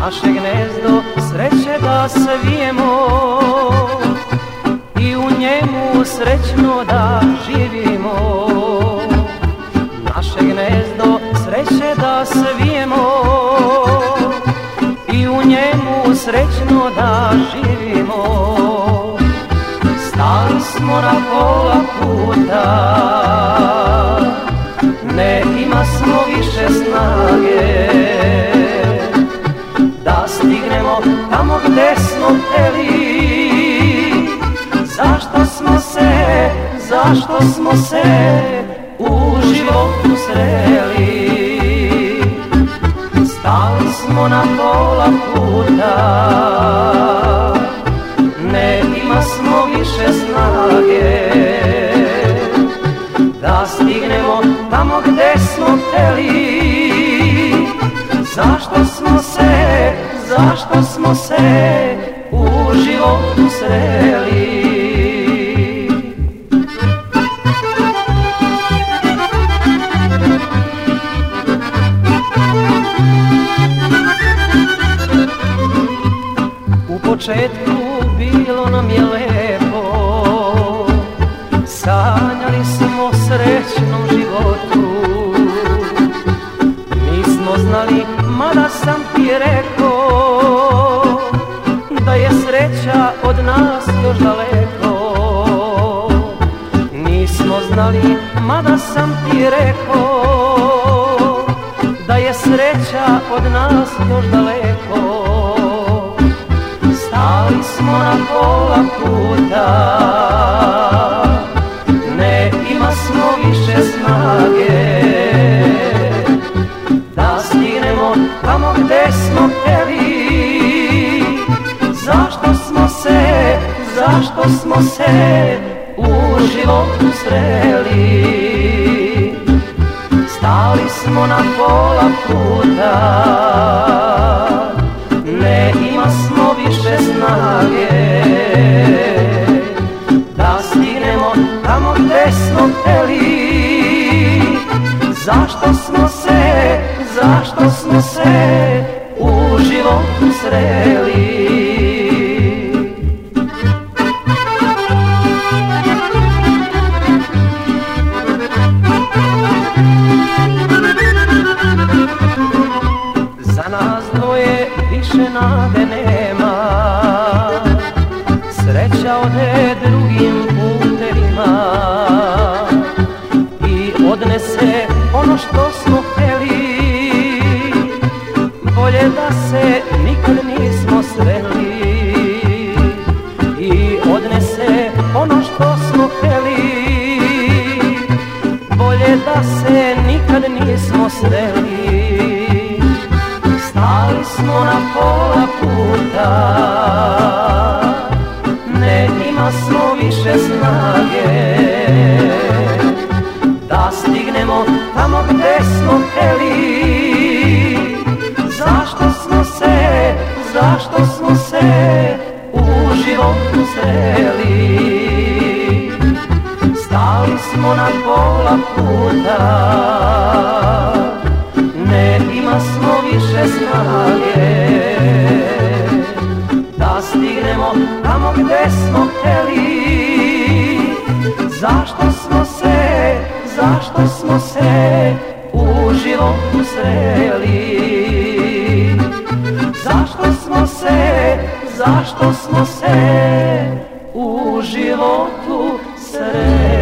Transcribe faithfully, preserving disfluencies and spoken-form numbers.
naše gnezdo sreće da svijemo i u njemu srećno da živimo. Naše gnezdo sreće da svijemo i u njemu srećno da živimo. Stali smo na pola puta, ne ima smo više snage da stignemo tamo gde smo hteli. Zašto smo se, zašto smo se u životu sreli? Stali smo na pola puta, ne ima smo više snage da stignemo tamo gde smo hteli. Zašto smo se, zašto smo se u životu sreli? U početku bilo nam je lepo, sanjali smo srećnom životu. Nismo znali, mada sam ti rekao, da je sreća od nas još daleko. Nismo znali, mada sam ti rekao, da je sreća od nas još daleko. Stali smo na pola puta, ne ima smo više snage da stignemo tamo gde smo hteli. Zašto smo se, zašto smo se u životu sreli? Stali smo na pola puta, ne ima smo više snage da stignemo tamo gde smo hteli. Zašto smo se, zašto smo se u životu sreli? Za nas dvoje više nade nema, sreća ode drugim putevima i odnese ono što smo hteli. Bolje da se nikad nismo sreli i odnese ono što smo hteli. Bolje da se nikad nismo sreli. Stali smo na pola puta, ne ima smo više snage da stignemo tamo gde smo hteli. Zašto smo se, zašto smo se u životu sreli? Stali smo na pola puta, ne ima smo više snage da stignemo tamo gde smo hteli. Zašto smo se, zašto smo se u životu sreli? Zašto smo se, zašto smo se u životu sreli?